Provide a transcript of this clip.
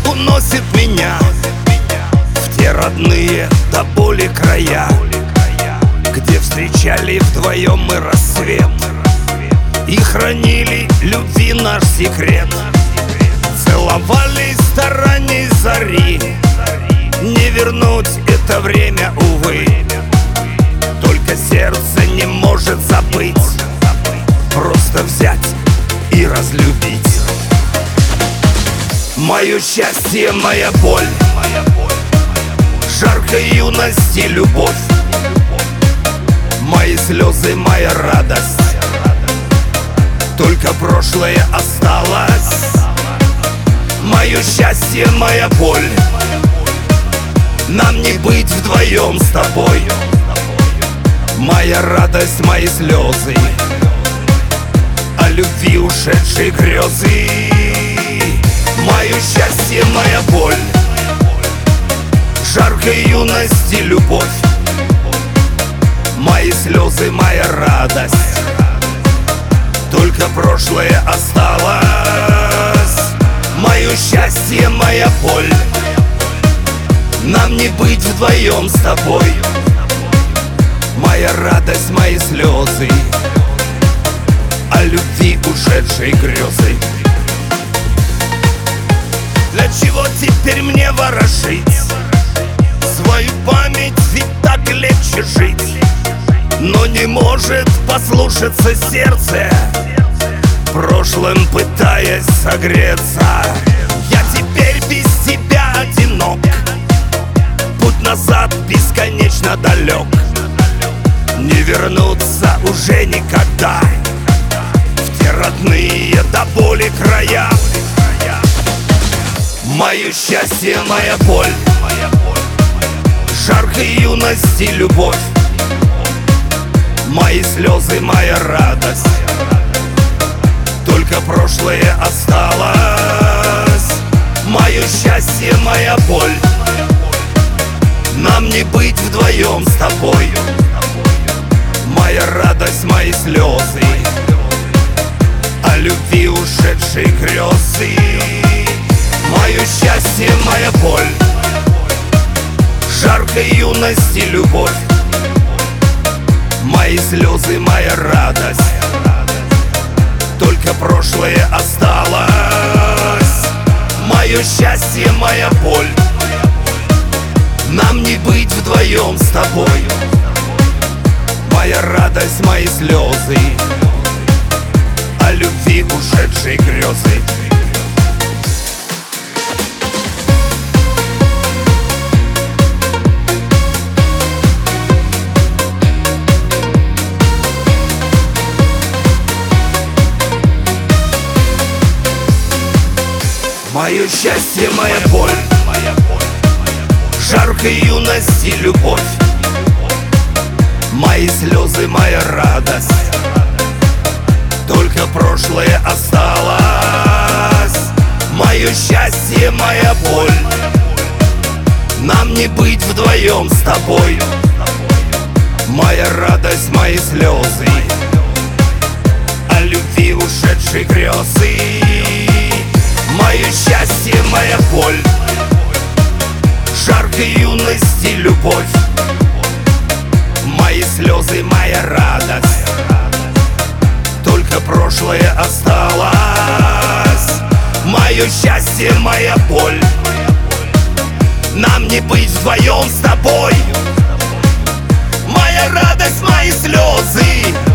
уносит меня в те родные до боли края, где встречали вдвоем мы рассвет и хранили любви наш секрет. Целовались до ранней зари, не вернуть это время, увы. Только сердце не может забыть, просто взять и разлюбить. Мое счастье, моя боль, жаркой юности любовь, мои слезы, моя радость, только прошлое осталось. Мое счастье, моя боль, нам не быть вдвоем с тобой. Моя радость, мои слезы, о любви ушедшей грезы. Мое счастье, моя боль, жаркой юности любовь, мои слезы, моя радость, только прошлое осталось. Мое счастье, моя боль, нам не быть вдвоем с тобой. Моя радость, мои слезы, о любви ушедшей грезы. Для чего теперь мне ворошить свою память, ведь так легче жить. Но не может послушаться сердце, прошлым пытаясь согреться. Я теперь без тебя одинок, путь назад бесконечно далек. Не вернуться уже никогда в те родные до боли края. Мое счастье, моя боль, жаркой юности любовь, мои слезы, моя радость, только прошлое осталось. Мое счастье, моя боль, нам не быть вдвоем с тобой. Моя радость, мои слезы, о любви ушедшей грезы. Мое счастье, моя боль, жаркой юности любовь, мои слезы, моя радость, только прошлое осталось. Мое счастье, моя боль, нам не быть вдвоем с тобой. Моя радость, мои слезы, о любви ушедшей грезы. Мое счастье, моя боль, жаркой юности любовь, мои слезы, моя радость, только прошлое осталось. Мое счастье, моя боль, нам не быть вдвоем с тобой. Моя радость, мои слезы, о любви ушедшей грезы. Мое счастье, моя боль, жаркой юности любовь, мои слезы, моя радость, только прошлое осталось. Мое счастье, моя боль, нам не быть вдвоем с тобой. Моя радость, мои слезы,